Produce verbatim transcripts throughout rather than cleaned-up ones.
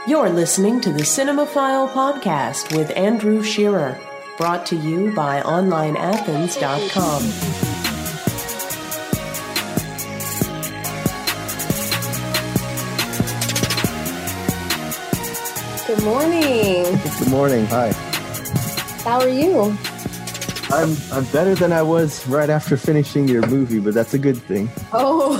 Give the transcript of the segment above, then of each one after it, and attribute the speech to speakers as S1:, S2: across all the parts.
S1: You're listening to the Cinemaphile Podcast with Andrew Shearer, brought to you by online athens dot com.
S2: Good morning.
S3: Good morning. Hi.
S2: How are you?
S3: I'm I'm better than I was right after finishing your movie, but that's a good thing.
S2: Oh,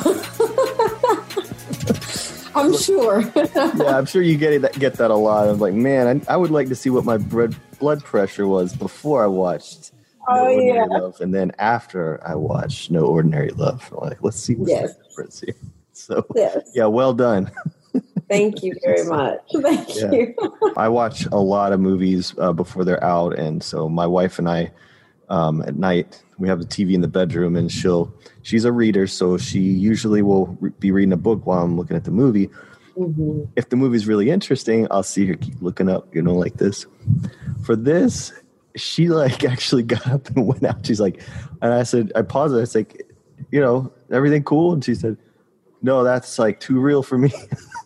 S2: I'm sure.
S3: Yeah, I'm sure you get it, get that a lot. I'm like, man, I, I would like to see what my blood blood pressure was before I watched No
S2: Oh,
S3: Ordinary
S2: yeah.
S3: Love, and then after I watched No Ordinary Love. I'm like, let's see what's
S2: Yes.
S3: the difference here. So,
S2: Yes.
S3: yeah, well done.
S2: Thank you very much. Thank
S3: Yeah.
S2: you.
S3: I watch a lot of movies uh, before they're out, and so my wife and I, um, at night, we have the T V in the bedroom, and she'll she's a reader, so she usually will re- be reading a book while I'm looking at the movie.
S2: Mm-hmm.
S3: If the movie's really interesting, I'll see her keep looking up, you know, like this. For this, she like actually got up and went out. She's like, and I said, I paused it. I was like, you know, everything cool? And she said, no, that's like too real for me.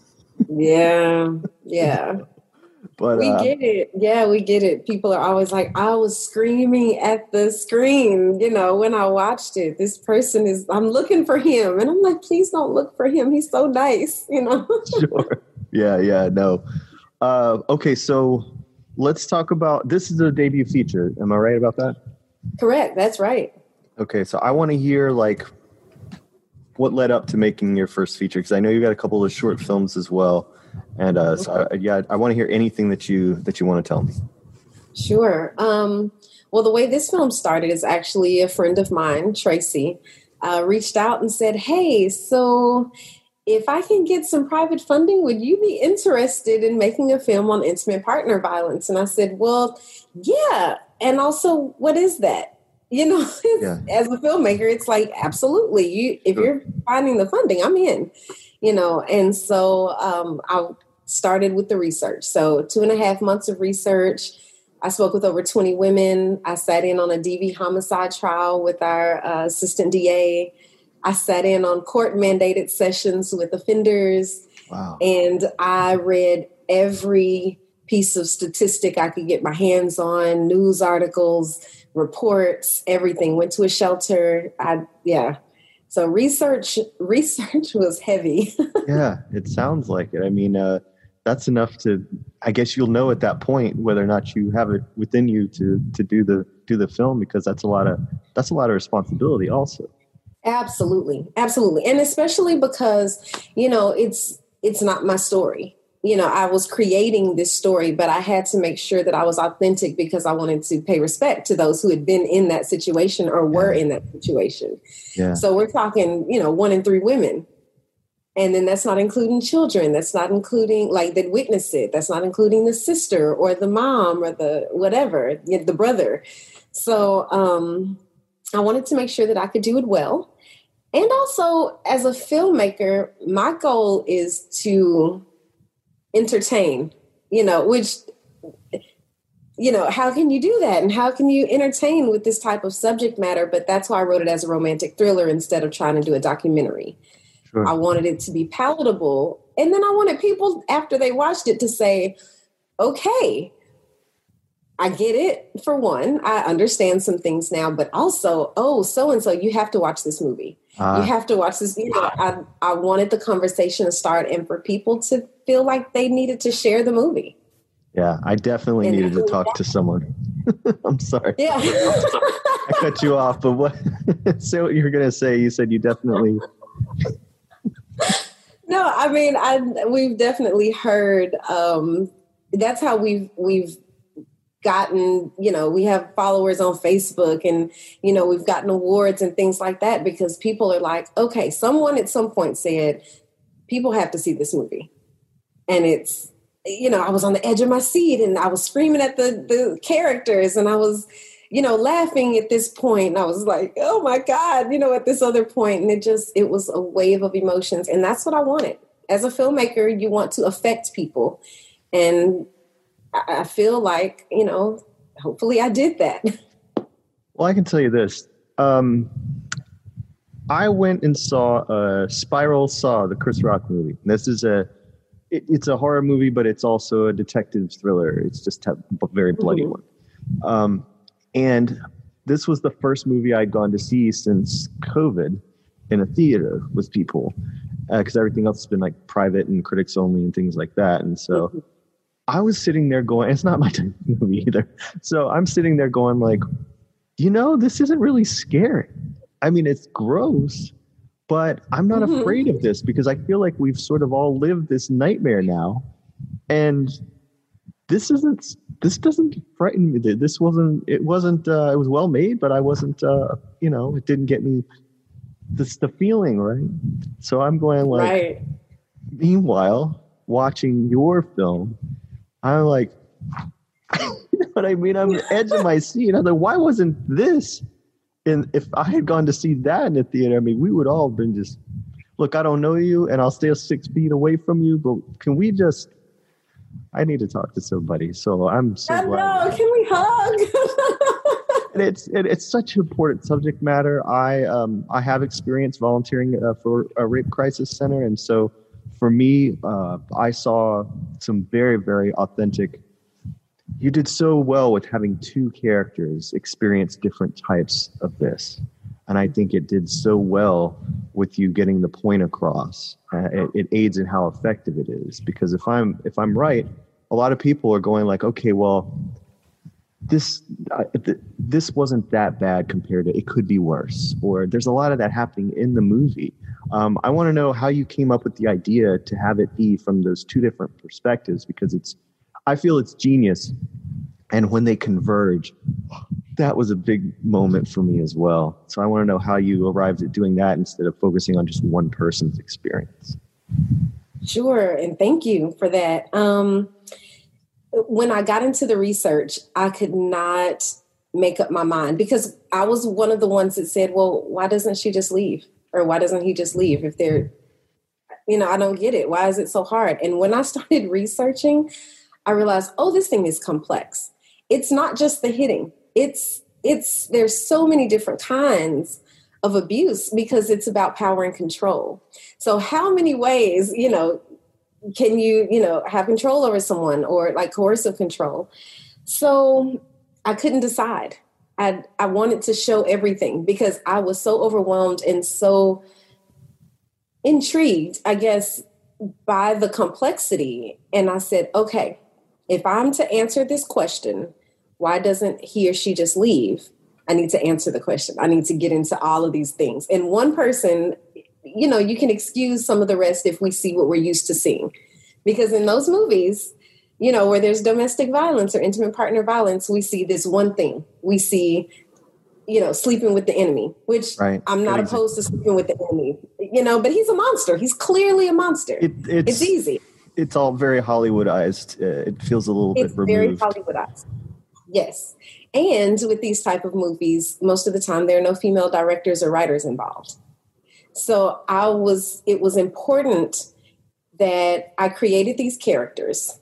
S2: Yeah. Yeah.
S3: But
S2: We
S3: uh,
S2: get it. Yeah, we get it. People are always like, I was screaming at the screen, you know, when I watched it. This person is, I'm looking for him. And I'm like, please don't look for him. He's so nice, you know?
S3: Sure. Yeah, yeah, no. Uh, okay, so let's talk about, this is a debut feature. Am I right about that?
S2: Correct. That's right.
S3: Okay, so I want to hear like what led up to making your first feature, because I know you got a couple of short films as well, and uh, so I, yeah, I want to hear anything that you that you want to tell me.
S2: Sure. Um, well, the way this film started is actually a friend of mine, Tracy, uh, reached out and said, "Hey, so if I can get some private funding, would you be interested in making a film on intimate partner violence?" And I said, "Well, yeah. And also, what is that?" You know,
S3: Yeah.
S2: as a filmmaker, it's like, absolutely. You, if
S3: Sure.
S2: you're finding the funding, I'm in, you know. And so um, I started with the research. So two and a half months of research. I spoke with over twenty women. I sat in on a D V homicide trial with our uh, assistant D A. I sat in on court mandated sessions with offenders.
S3: Wow.
S2: And I read every piece of statistic I could get my hands on, news articles, reports, everything. Went to a shelter. I, yeah. So research, research was heavy.
S3: Yeah, it sounds like it. I mean, uh, that's enough to, I guess you'll know at that point whether or not you have it within you to to do the do the film, because that's a lot of that's a lot of responsibility also.
S2: Absolutely. Absolutely. And especially because, you know, it's, it's not my story. You know, I was creating this story, but I had to make sure that I was authentic because I wanted to pay respect to those who had been in that situation or were
S3: Yeah.
S2: in that situation.
S3: Yeah.
S2: So we're talking, you know, one in three women. And then that's not including children. That's not including like that witness it. That's not including the sister or the mom or the whatever, the brother. So um, I wanted to make sure that I could do it well. And also as a filmmaker, my goal is to entertain, you know, which, you know, how can you do that? And how can you entertain with this type of subject matter? But that's why I wrote it as a romantic thriller instead of trying to do a documentary.
S3: Sure.
S2: I wanted it to be palatable. And then I wanted people, after they watched it, to say, okay, I get it. For one, I understand some things now, but also, oh, so-and-so, you have to watch this movie.
S3: Uh,
S2: You have to watch this. You know, I, I wanted the conversation to start and for people to feel like they needed to share the movie.
S3: yeah, I definitely
S2: And
S3: needed to
S2: who-
S3: talk to someone. I'm sorry.
S2: Yeah.
S3: I cut you off, but what? Say what you were gonna say. You said you definitely.
S2: No, I mean, I we've definitely heard. Um, that's how we've we've gotten. You know, we have followers on Facebook, and you know, we've gotten awards and things like that because people are like, okay, someone at some point said, people have to see this movie, and it's. You know, I was on the edge of my seat and I was screaming at the, the characters and I was, you know, laughing at this point. And I was like, oh my God, you know, at this other point. And it just, it was a wave of emotions. And that's what I wanted. As a filmmaker, you want to affect people. And I, I feel like, you know, hopefully I did that.
S3: Well, I can tell you this. Um, I went and saw uh, Spiral Saw, the Chris Rock movie. This is a it, it's a horror movie, but it's also a detective thriller. It's just a very bloody mm-hmm. one. Um, and this was the first movie I'd gone to see since COVID in a theater with people, because uh, everything else has been like private and critics only and things like that. And so mm-hmm. I was sitting there going, it's not my type of movie either. So I'm sitting there going like, you know, this isn't really scary. I mean, it's gross, but I'm not mm-hmm. afraid of this because I feel like we've sort of all lived this nightmare now. And this isn't, this doesn't frighten me. This wasn't, it wasn't, uh, it was well made, but I wasn't, uh, you know, it didn't get me this, the feeling, right? So I'm going like,
S2: right.
S3: Meanwhile, watching your film, I'm like, you know what I mean? I'm on the edge of my seat. I'm like, why wasn't this? And if I had gone to see that in the theater, I mean, we would all have been just, look, I don't know you and I'll stay six feet away from you, but can we just, I need to talk to somebody. So I'm so
S2: I
S3: glad.
S2: know. Can we hug?
S3: And it's it, it's such an important subject matter. I um I have experience volunteering uh, for a rape crisis center, and so for me, uh, I saw some very very authentic. You did so well with having two characters experience different types of this, and I think it did so well with you getting the point across. Uh, it, it aids in how effective it is, because if I'm if I'm right, a lot of people are going like, okay, well. This uh, th- this wasn't that bad compared to it could be worse, or there's a lot of that happening in the movie. Um, I want to know how you came up with the idea to have it be from those two different perspectives, because it's I feel it's genius, and when they converge, that was a big moment for me as well. So I want to know how you arrived at doing that instead of focusing on just one person's experience.
S2: Sure, and thank you for that. Um, When I got into the research, I could not make up my mind, because I was one of the ones that said, well, why doesn't she just leave? Or why doesn't he just leave? If they're, you know, I don't get it. Why is it so hard? And when I started researching, I realized, oh, this thing is complex. It's not just the hitting. It's, it's, there's so many different kinds of abuse because it's about power and control. So how many ways, you know, can you, you know, have control over someone, or like coercive control? So I couldn't decide. I I wanted to show everything because I was so overwhelmed and so intrigued, I guess, by the complexity. And I said, okay, if I'm to answer this question, why doesn't he or she just leave? I need to answer the question. I need to get into all of these things. And one person, you know, you can excuse some of the rest if we see what we're used to seeing. Because in those movies, you know, where there's domestic violence or intimate partner violence, we see this one thing. We see, you know, sleeping with the enemy, which right. I'm not Crazy. opposed to sleeping with the enemy, you know, but he's a monster. He's clearly a monster. It, it's, it's easy.
S3: It's all very Hollywoodized. Uh, it feels a little
S2: it's
S3: bit removed.
S2: It's very Hollywoodized. Yes. And with these type of movies, most of the time, there are no female directors or writers involved. So I was, it was important that I created these characters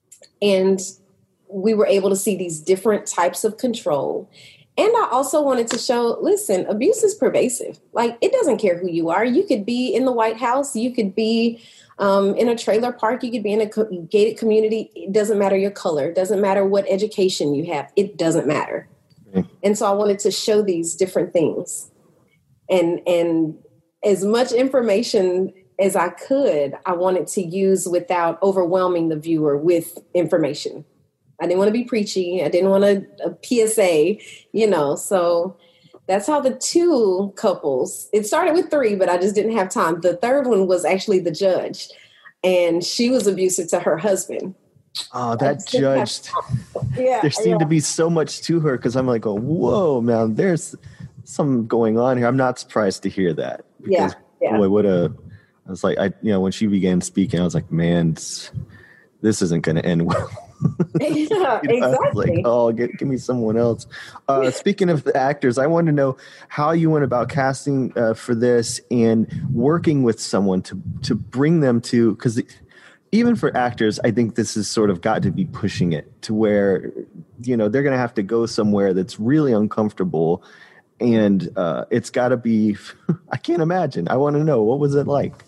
S2: and we were able to see these different types of control. And I also wanted to show, listen, abuse is pervasive. Like, it doesn't care who you are. You could be in the White House. You could be um, in a trailer park. You could be in a co- gated community. It doesn't matter your color. It doesn't matter what education you have. It doesn't matter. Mm-hmm. And so I wanted to show these different things. And, and, as much information as I could, I wanted to use without overwhelming the viewer with information. I didn't want to be preachy. I didn't want a, a P S A, you know, so that's how the two couples, it started with three, but I just didn't have time. The third one was actually the judge, and she was abusive to her husband.
S3: Oh, that judge.
S2: Yeah,
S3: there seemed
S2: yeah.
S3: to be so much to her, because I'm like, oh, whoa, man, there's something going on here. I'm not surprised to hear that. Because,
S2: yeah, yeah.
S3: boy, what a, I was like, I, you know, when she began speaking, I was like, man, this isn't going to end well.
S2: Yeah,
S3: you know,
S2: exactly.
S3: Like, oh, get, give me someone else. Uh, speaking of the actors, I wanted to know how you went about casting uh, for this and working with someone to, to bring them to, because even for actors, I think this has sort of got to be pushing it to where, you know, they're going to have to go somewhere that's really uncomfortable. And uh, it's got to be, I can't imagine. I want to know, what was it like?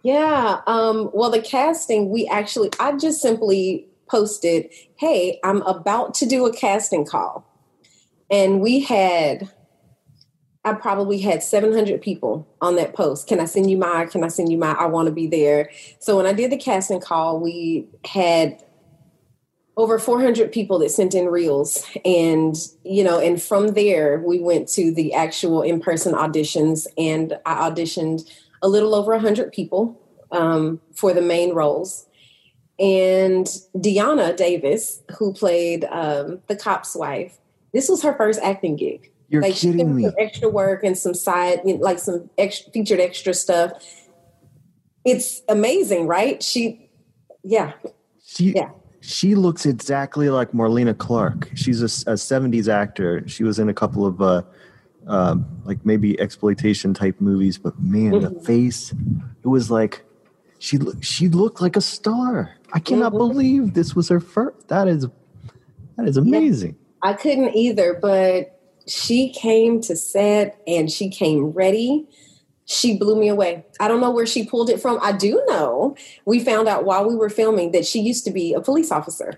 S2: Yeah. Um, well, the casting, we actually, I just simply posted, hey, I'm about to do a casting call. And we had, I probably had seven hundred people on that post. Can I send you my, can I send you my, I want to be there. So when I did the casting call, we had over four hundred people that sent in reels. And, you know, and from there, we went to the actual in-person auditions, and I auditioned a little over one hundred people um, for the main roles. And Deanna Davis, who played um, the cop's wife, this was her first acting gig.
S3: You're
S2: like,
S3: kidding
S2: she did
S3: me.
S2: some extra work and some side, you know, like some extra, featured extra stuff. It's amazing, right? She, yeah.
S3: She,
S2: yeah.
S3: She looks exactly like Marlena Clark. She's a, a seventies actor. She was in a couple of uh, uh, like maybe exploitation type movies, but man, mm-hmm. the face, it was like she she looked like a star. I cannot mm-hmm. believe this was her first. That is that is amazing.
S2: Yeah, I couldn't either, but she came to set and she came ready. She blew me away. I don't know where she pulled it from. I do know we found out while we were filming that she used to be a police officer.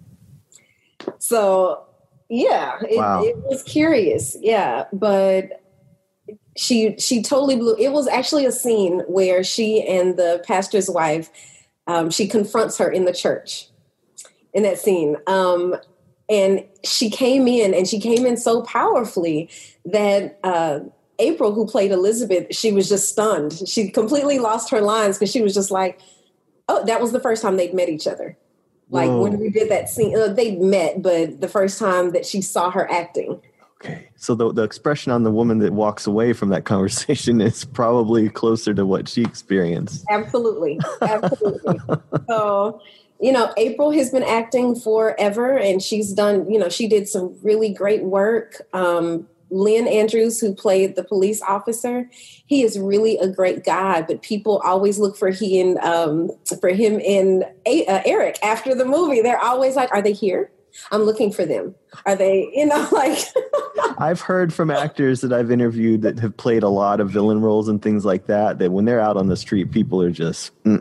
S2: So, yeah, it, wow. it was curious. Yeah, but she she totally blew. It was actually a scene where she and the pastor's wife, um, she confronts her in the church in that scene. Um, and she came in and she came in so powerfully that uh, April, who played Elizabeth, she was just stunned. She completely lost her lines because she was just like, oh, that was the first time they'd met each other. Like Whoa. When we did that scene, uh, they'd met, but the first time that she saw her acting.
S3: Okay. So the, the expression on the woman that walks away from that conversation is probably closer to what she experienced.
S2: Absolutely. Absolutely. So, you know, April has been acting forever, and she's done, you know, she did some really great work. Um, Lynn Andrews, who played the police officer, he is really a great guy, but people always look for he and um, for him and a- uh, Eric after the movie. They're always like, are they here? I'm looking for them. Are they, you know, like.
S3: I've heard from actors that I've interviewed that have played a lot of villain roles and things like that, that when they're out on the street, people are just. Mm.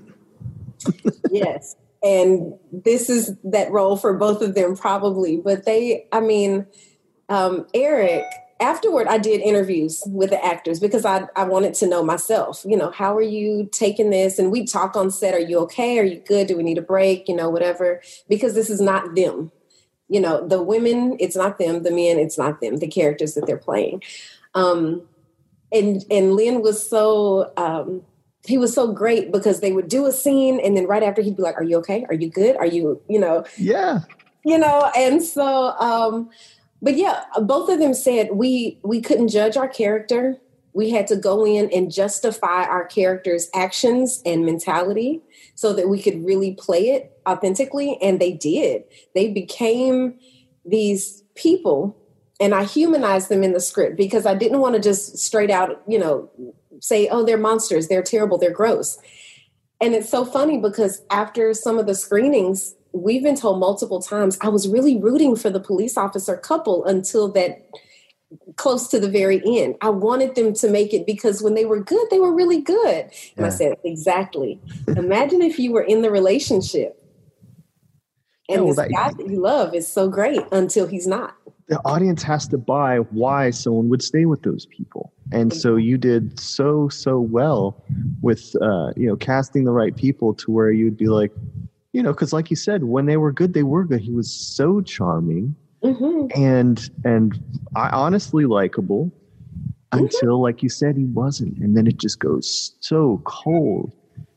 S2: Yes. And this is that role for both of them probably. But they, I mean, um, Eric, afterward, I did interviews with the actors because I, I wanted to know myself, you know, how are you taking this? And we talk on set. Are you okay? Are you good? Do we need a break? You know, whatever, because this is not them. You know, the women, it's not them. The men, it's not them. The characters that they're playing. Um, and, and Lynn was so, um, he was so great because they would do a scene and then right after he'd be like, are you okay? Are you good? Are you, you know?
S3: Yeah.
S2: You know, and so, um, but yeah, both of them said we we couldn't judge our character. We had to go in and justify our character's actions and mentality so that we could really play it authentically. And they did. They became these people, and I humanized them in the script because I didn't want to just straight out, you know, say, oh, they're monsters, they're terrible, they're gross. And it's so funny because after some of the screenings, we've been told multiple times, I was really rooting for the police officer couple until that close to the very end. I wanted them to make it because when they were good, they were really good. And yeah. I said, exactly. Imagine if you were in the relationship and yeah, well, this that, guy that you love is so great until he's not.
S3: The audience has to buy why someone would stay with those people. And so you did so, so well with, uh, you know, casting the right people to where you'd be like, you know, because like you said, when they were good, they were good. He was so charming mm-hmm. and and I honestly likable mm-hmm. until, like you said, he wasn't. And then it just goes so cold.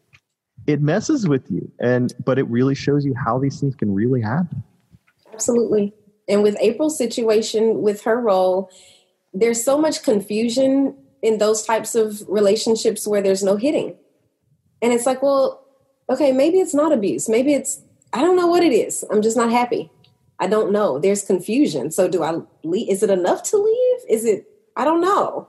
S3: It messes with you. And but it really shows you how these things can really happen.
S2: Absolutely. And with April's situation, with her role, there's so much confusion in those types of relationships where there's no hitting. And it's like, well, okay, maybe it's not abuse. Maybe it's, I don't know what it is. I'm just not happy. I don't know. There's confusion. So do I leave? Is it enough to leave? Is it, I don't know.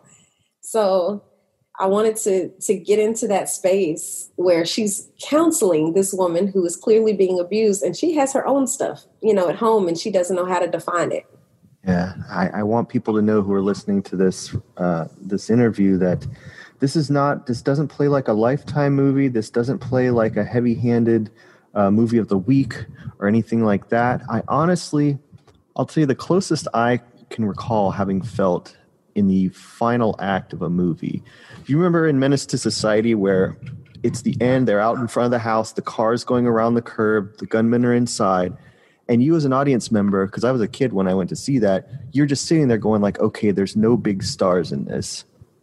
S2: So I wanted to, to get into that space where she's counseling this woman who is clearly being abused, and she has her own stuff, you know, at home, and she doesn't know how to define it.
S3: Yeah. I, I want people to know who are listening to this, uh, this interview that this is not, this doesn't play like a Lifetime movie. This doesn't play like a heavy-handed uh, movie of the week or anything like that. I honestly, I'll tell you the closest I can recall having felt in the final act of a movie. Do you remember in Menace to Society where it's the end, they're out in front of the house, the car's going around the curb, the gunmen are inside, and you as an audience member, because I was a kid when I went to see that, you're just sitting there going like, okay, there's no big stars in this.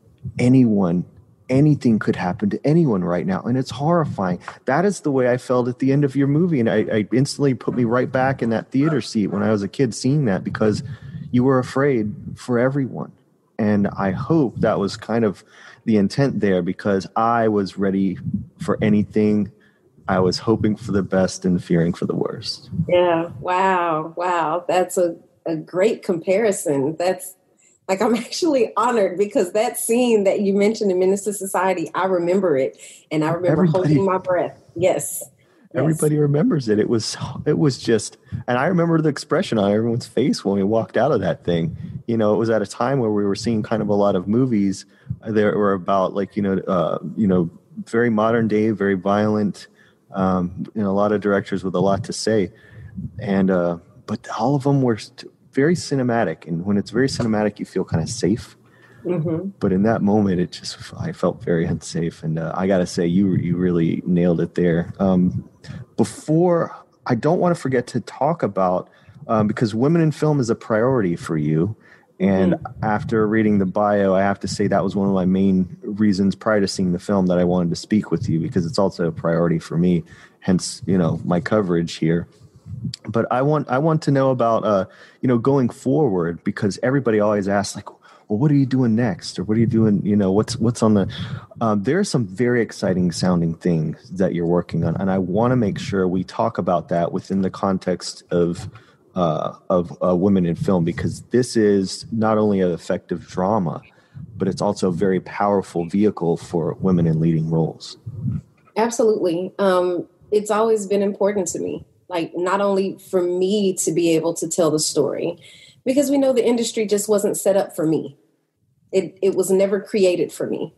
S3: Anyone, anything could happen to anyone right now, and it's horrifying. That is the way I felt at the end of your movie, and I, I instantly put me right back in that theater seat when I was a kid seeing that, because you were afraid for everyone. And I hope that was kind of the intent there, because I was ready for anything. I was hoping for the best and fearing for the worst.
S2: Yeah. Wow. Wow. That's a, a great comparison. That's like, I'm actually honored, because that scene that you mentioned in Menace to Society, I remember it. And I remember Everybody. holding my breath. Yes.
S3: Everybody yes. remembers it. It was, it was just, and I remember the expression on everyone's face when we walked out of that thing. You know, it was at a time where we were seeing kind of a lot of movies that were about like, you know, uh, you know, very modern day, very violent, um, you know, a lot of directors with a lot to say. And, uh, but all of them were very cinematic. And when it's very cinematic, you feel kind of safe. Mm-hmm. But in that moment, it just, I felt very unsafe. And uh, I got to say, you you really nailed it there. Um, before, I don't want to forget to talk about, um, because women in film is a priority for you. And mm-hmm. after reading the bio, I have to say that was one of my main reasons prior to seeing the film that I wanted to speak with you, because it's also a priority for me, hence, you know, my coverage here. But I want I want to know about, uh, you know, going forward, because everybody always asks, like, well, what are you doing next? Or what are you doing? You know, what's what's on the um, there are some very exciting sounding things that you're working on. And I want to make sure we talk about that within the context of uh, of uh, women in film, because this is not only an effective drama, but it's also a very powerful vehicle for women in leading roles. Absolutely. Um, it's always been important to me, like not only for me to be able to tell the story, because we know the industry just wasn't set up for me. It it was never created for me.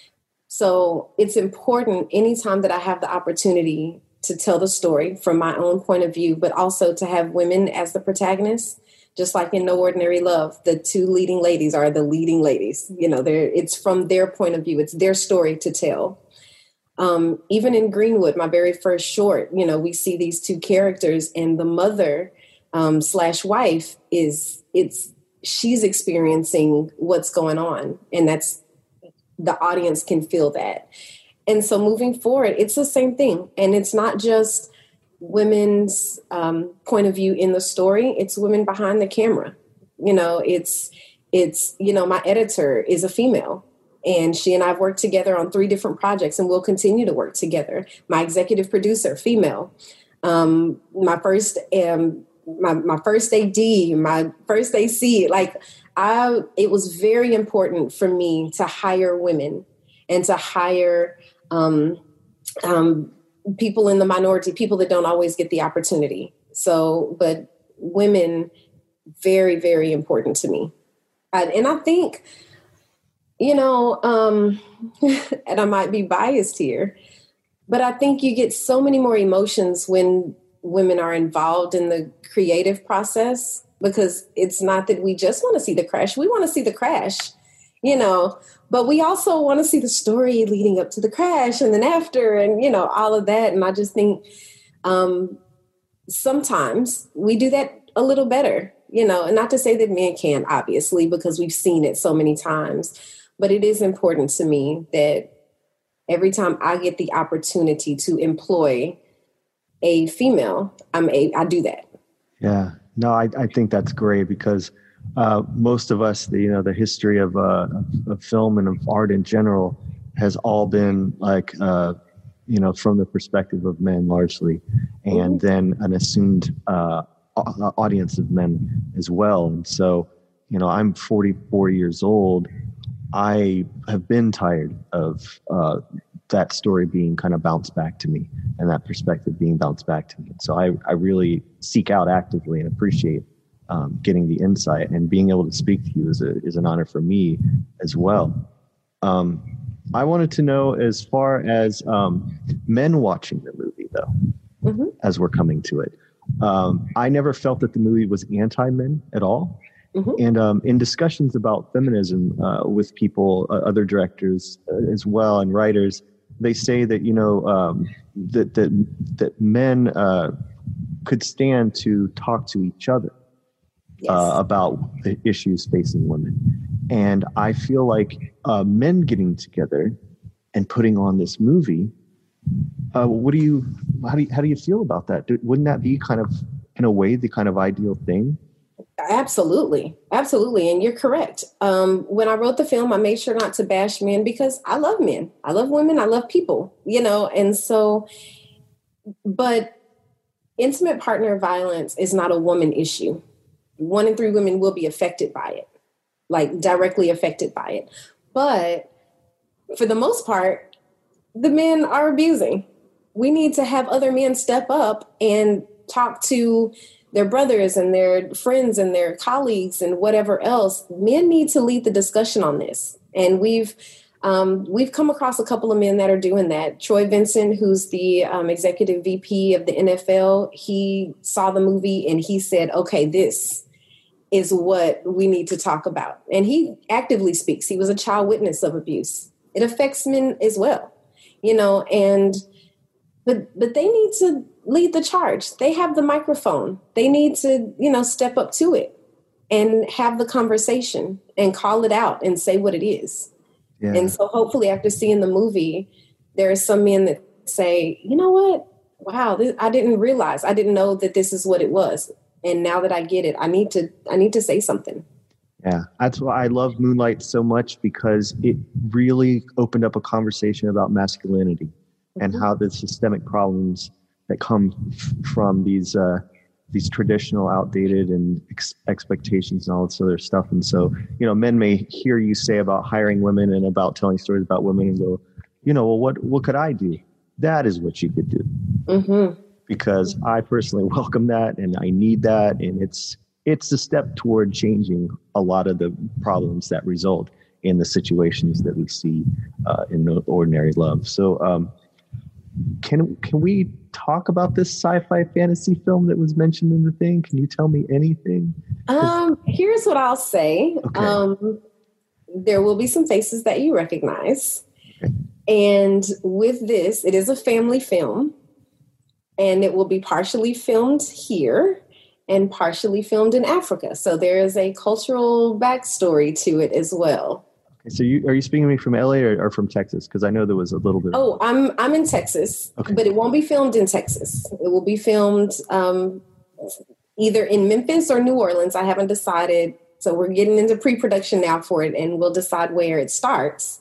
S3: So it's important anytime that I have the opportunity to tell the story from my own point of view, but also to have women as the protagonists, just like in No Ordinary Love, the two leading ladies are the leading ladies. You know, they're, it's from their point of view. It's their story to tell. Um, even in Greenwood, my very first short, you know, we see these two characters, and the mother um, slash wife is, it's, she's experiencing what's going on. And that's, the audience can feel that. And so moving forward, it's the same thing. And it's not just women's um, point of view in the story. It's women behind the camera. You know, it's, it's, you know, my editor is a female, and she and I have worked together on three different projects, and we'll continue to work together. My executive producer, female. Um, my first, um, my, my first A D, my first A C, like I, it was very important for me to hire women and to hire um, um, people in the minority, people that don't always get the opportunity. So, but women, very, very important to me. And, and I think, you know, um, and I might be biased here, but I think you get so many more emotions when women are involved in the creative process, because it's not that we just want to see the crash. We want to see the crash, you know, but we also want to see the story leading up to the crash and then after, and, you know, all of that. And I just think um, sometimes we do that a little better, you know, and not to say that men can't, obviously, because we've seen it so many times. But it is important to me that every time I get the opportunity to employ a female, I'm a, I do that. Yeah, no, I, I think that's great, because uh, most of us, the, you know, the history of, uh, of film and of art in general has all been like, uh, you know, from the perspective of men largely, and mm-hmm. then an assumed uh, audience of men as well. And so, you know, I'm forty-four years old. I have been tired of uh, that story being kind of bounced back to me, and that perspective being bounced back to me. So I, I really seek out actively and appreciate um, getting the insight, and being able to speak to you is a, is an honor for me as well. Um, I wanted to know, as far as um, men watching the movie, though, mm-hmm. as we're coming to it, um, I never felt that the movie was anti-men at all. Mm-hmm. And um, in discussions about feminism uh, with people, uh, other directors uh, as well, and writers, they say that, you know, um, that, that, that men uh, could stand to talk to each other. Yes. Uh, about the issues facing women. And I feel like uh, men getting together and putting on this movie, uh, what do you, how do you, how do you feel about that? Do, wouldn't that be kind of, in a way, the kind of ideal thing?
S2: Absolutely. Absolutely. And you're correct. Um, when I wrote the film, I made sure not to bash men because I love men. I love women. I love people, you know, and so, but intimate partner violence is not a woman issue. One in three women will be affected by it, like directly affected by it. But for the most part, the men are abusing. We need to have other men step up and talk to their brothers and their friends and their colleagues and whatever else. Men need to lead the discussion on this. And we've um, we've come across a couple of men that are doing that. Troy Vincent, who's the um, executive V P of the N F L, he saw the movie and he said, okay, this is what we need to talk about. And he actively speaks. He was a child witness of abuse. It affects men as well, you know, and, but, but they need to lead the charge. They have the microphone. They need to, you know, step up to it and have the conversation and call it out and say what it is. Yeah. And so hopefully after seeing the movie, there are some men that say, you know what? Wow, this, I didn't realize, I didn't know that this is what it was. And now that I get it, I need to I need to say something.
S3: Yeah, that's why I love Moonlight so much, because it really opened up a conversation about masculinity mm-hmm. and how the systemic problems that come f- from these uh, these traditional, outdated, and ex- expectations and all this other stuff. And so, you know, men may hear you say about hiring women and about telling stories about women and go, you know, well, what what could I do? That is what you could do. Mm-hmm. Because I personally welcome that and I need that. And it's it's a step toward changing a lot of the problems that result in the situations that we see uh, in the ordinary love. So um, can can we talk about this sci-fi fantasy film that was mentioned in the thing? Can you tell me anything?
S2: Um, here's what I'll say.
S3: Okay.
S2: Um, there will be some faces that you recognize. Okay. And with this, it is a family film. And it will be partially filmed here and partially filmed in Africa. So there is a cultural backstory to it as well.
S3: Okay, so you, are you speaking to me from L A or, or from Texas? Because I know there was a little bit.
S2: Oh, of- I'm I'm in Texas, okay. But it won't be filmed in Texas. It will be filmed um, either in Memphis or New Orleans. I haven't decided. So we're getting into pre-production now for it, and we'll decide where it starts.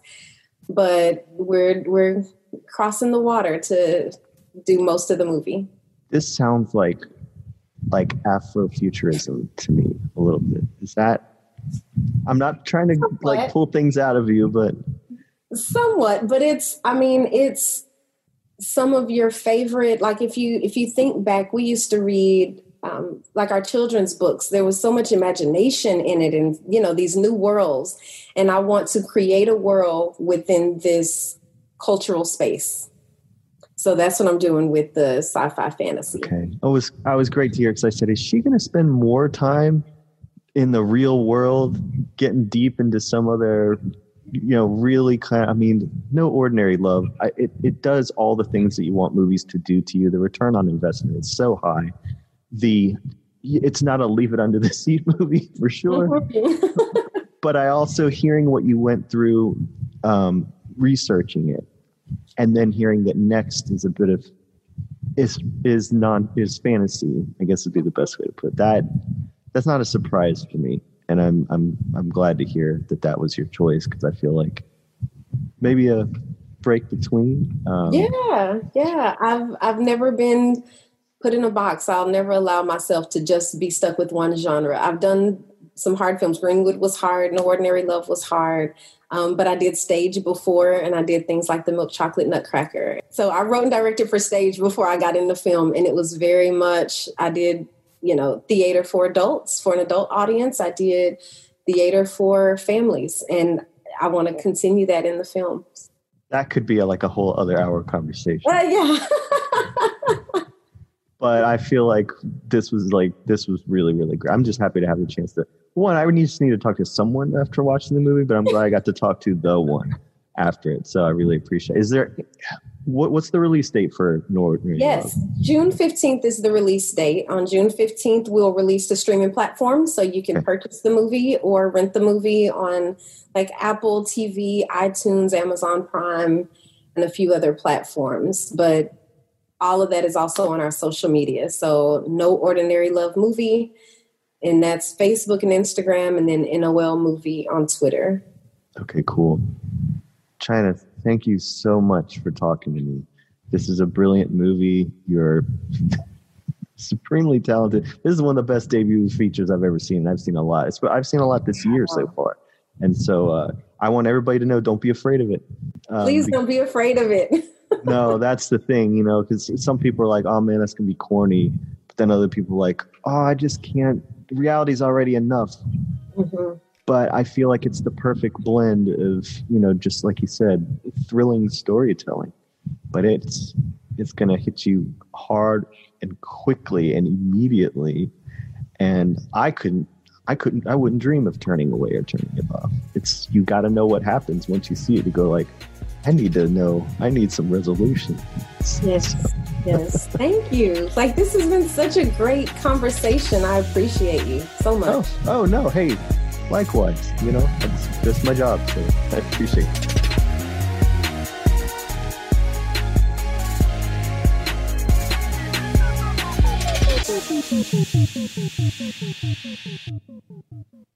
S2: But we're we're crossing the water to do most of the movie.
S3: This sounds like like Afrofuturism to me a little bit. Is that? I'm not trying to somewhat. like pull things out of you, but
S2: somewhat. But it's. I mean, it's some of your favorite. Like if you if you think back, we used to read um, like our children's books. There was so much imagination in it, and you know these new worlds. And I want to create a world within this cultural space. So that's what I'm doing with the sci-fi fantasy.
S3: Okay. It was, I was great to hear, because I said, is she going to spend more time in the real world, getting deep into some other, you know, really kind of, I mean, no ordinary love. I, it, it does all the things that you want movies to do to you. The return on investment is so high. The, it's not a leave it under the seat movie for sure. But I also, hearing what you went through, um, researching it, and then hearing that next is a bit of is is non is fantasy, I guess would be the best way to put it. That. That's not a surprise for me, and I'm I'm I'm glad to hear that that was your choice, because I feel like maybe a break between. Um,
S2: yeah, yeah. I've I've never been put in a box. I'll never allow myself to just be stuck with one genre. I've done some hard films. Greenwood was hard. No Ordinary Love was hard. Um, but I did stage before, and I did things like the Milk Chocolate Nutcracker. So I wrote and directed for stage before I got into film, and it was very much, I did, you know, theater for adults, for an adult audience. I did theater for families, and I want to continue that in the film.
S3: that could be a, like a whole other hour conversation.
S2: Uh, yeah.
S3: But I feel like this was like this was really, really great. I'm just happy to have the chance to. One, I would need, just need to talk to someone after watching the movie, but I'm glad I got to talk to the one after it. So I really appreciate it. Is there, what, what's the release date for Northern
S2: Yes, June fifteenth is the release date. On June fifteenth, we'll release the streaming platform, so you can okay. purchase the movie or rent the movie on like Apple T V, iTunes, Amazon Prime, and a few other platforms. But all of that is also on our social media. So No Ordinary Love Movie, and that's Facebook and Instagram, and then N O L Movie on Twitter.
S3: Okay, cool. China, thank you so much for talking to me. This is a brilliant movie. You're supremely talented. This is one of the best debut features I've ever seen. I've seen a lot. It's, I've seen a lot this year so far. And so uh, I want everybody to know, don't be afraid of it. Um,
S2: Please don't be afraid of it.
S3: No, that's the thing, you know, because some people are like, oh, man, that's going to be corny. But then other people are like, oh, I just can't. Reality's already enough. Mm-hmm. But I feel like it's the perfect blend of, you know, just like you said, thrilling storytelling. But it's it's going to hit you hard and quickly and immediately. And I couldn't, I couldn't, I wouldn't dream of turning away or turning it off. It's, you got to know what happens once you see it. You go like, I need to know, I need some resolution.
S2: Yes. Yes. Thank you. Like, this has been such a great conversation. I appreciate you so much.
S3: Oh, oh no. Hey, likewise, you know, that's, that's my job. So I appreciate it.